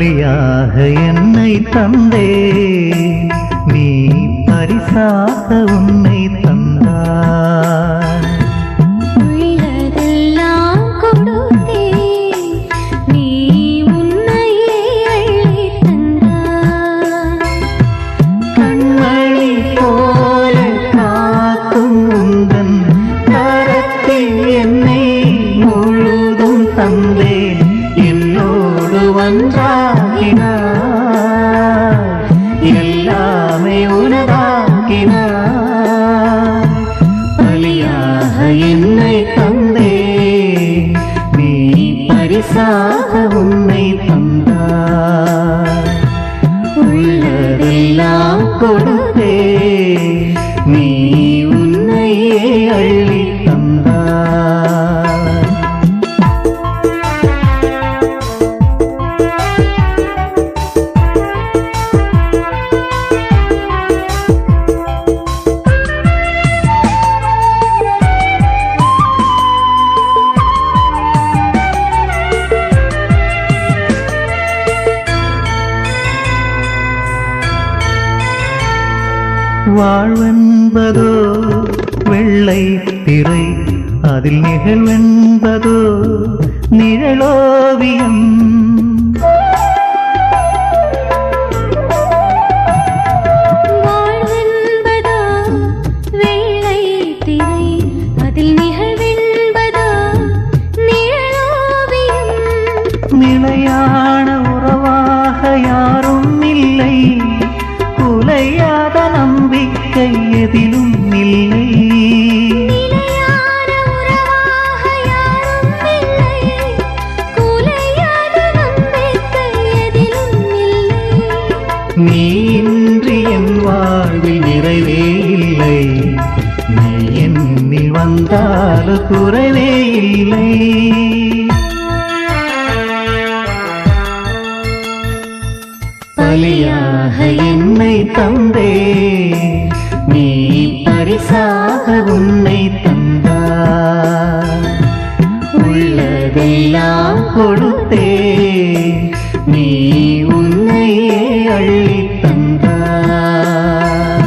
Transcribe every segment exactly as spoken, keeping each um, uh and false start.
பலியாக என்னை தந்தே நீ பரிசாக உன்னை தந்தாய். உள்ளதெல்லாம் கொடுத்தே நீ உன்னையே அள்ளி தந்தாய். கண்மணி போல காக்கும் உந்தன் கரத்தில் என்னை முழுதும் தந்தேன். என்னோடு ஒன்றாகினாய், எல்லாமே உனதாக்கினாய். பலியாக என்னை தந்தே நீ பரிசாக உன்னை தந்தாய். உள்ளதெல்லாம் கொடுத்தே நீ உன்னையே அள்ளி தந்தாய். வாழ்வென்பதோ வெள்ளை திரை, அதில் நிகழ்வென்பதோ நிழலோவியம். வாழ்வென்பதோ வெள்ளை திரை, அதில் நிகழ்வென்பதோ நிழலோவியம். நிலையான உறவாக யாரும் இல்லை, குலையாத நம்பிக்கை எதிலும் இல்லை. நிலையான உறவாக யாரும் இல்லை, குலையாத நம்பிக்கை எதிலும் இல்லை. நீ இன்றி என் வாழ்வில் நிறைவே இல்லை, நீ என்னில் வந்தால் குறைவே இல்லை. பலியாக என்னை தந்தே நீ பரிசாக உன்னை தந்தாய். உள்ளதெல்லாம் கொடுத்தே நீ உன்னையே அள்ளி தந்தாய்.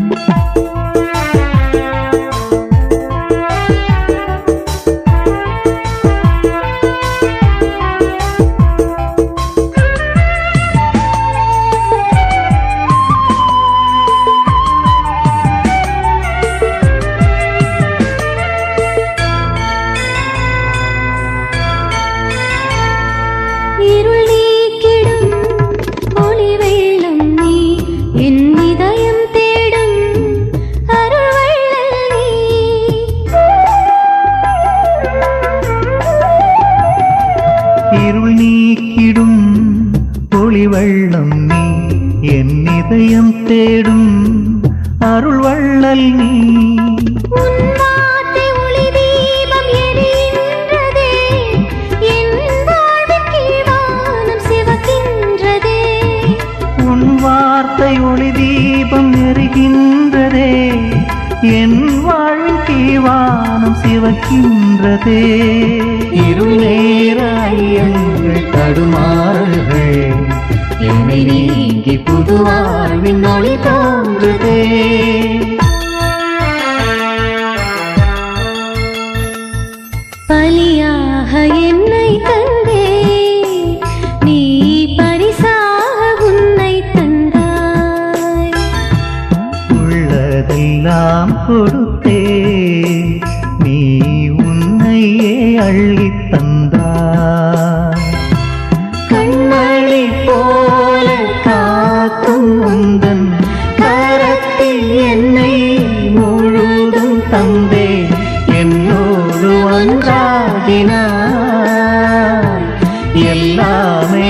இருள் நீக்கிடும் ஒளி வெள்ளம் நீ, என் இதயம் தேடும் அருள் வள்ளல் நீ. இருள் நீக்கிடும் ஒளி வெள்ளம் நீ, என் இதயம் தேடும் அருள் வள்ளல் நீ. உன் வார்த்தை ஒளி தீபம் எரிகின்றதே, என் வாழ்வுக்கு வானம் சிவக்கின்றதே. உன் வார்த்தை ஒளி தீபம் எரிகின்றதே, என் வாழ்வின் கீவானம் சிவக்கின்றதே. இருள் நேர ஐயங்கள் தடுமாறல்கள் என்னை நீங்கி புது வாழ்வின் ஒளி தோன்றுதே. பலியாக என்னை தந்தே நீ பரிசாக உன்னை தந்தாய். உள்ளதெல்லாம் கொடுத்தே நீ உன்னையே அள்ளி தந்தாய். கண்மணி போல காக்கும் உந்தன் கரத்தில் என்னை முழுதும் தந்தே. என்னோடு ஒன்றாகினாய், எல்லாமே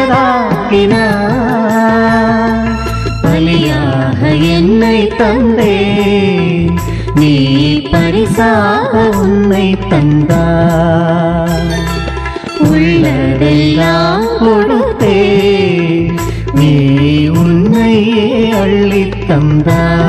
உனதாக்கினாய். பலியாக என்னை தந்தே நீ பரிசாக உன்னை தந்தாய். உள்ளதெல்லாம் கொடுத்தே நீ உன்னையே அள்ளித் தந்தாய்.